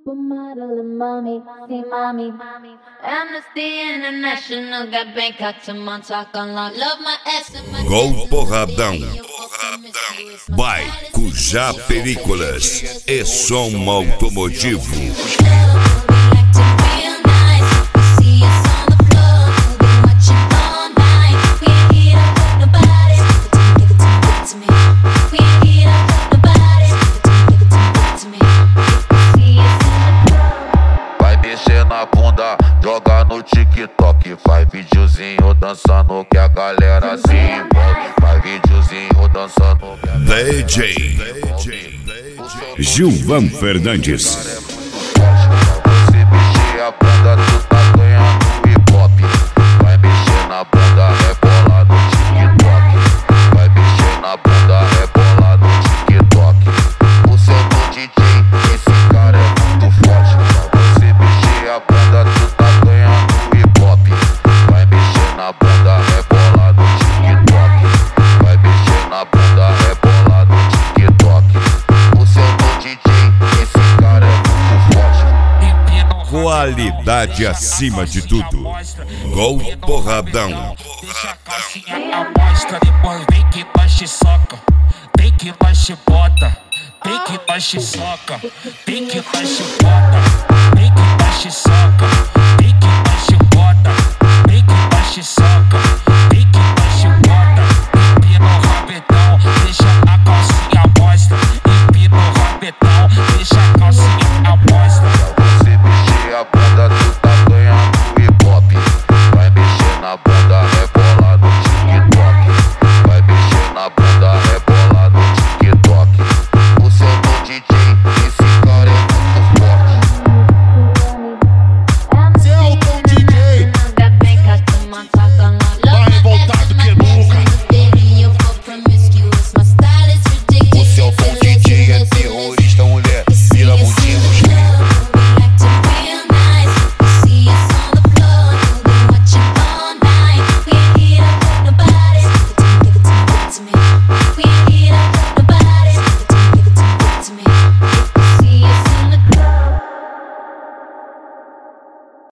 Supermodel and mommy, see mommy. Amnesty International got Bangkok to Montauk on lock. Love my ass and my Gol Porradão. By Cujá Películas e som automotivo. Joga no TikTok, faz videozinho dançando que a galera se envolve. Faz videozinho dançando que a galera DJ Gilvan Fernandes. Você mexer a bunda, tu tá ganhando hip hop. Vai mexer na bunda, rebola no TikTok. Vai mexer na bunda, rebola no TikTok. O seu do DJ, esse cara é muito forte. Você mexer a bunda, tu tá ganhando hip hop. Vai mexer na bunda, rebola no TikTok. Vai mexer na bunda, rebola no TikTok. O seu do DJ, esse cara é muito forte. Qualidade acima de tudo. Gol Porradão. Deixa a calcinha à mostra, depois vem que baixa e soca. Vem que baixa e bota. Vem que baixa e soca. Vem que baixa e bota. Vem que baixa e soca.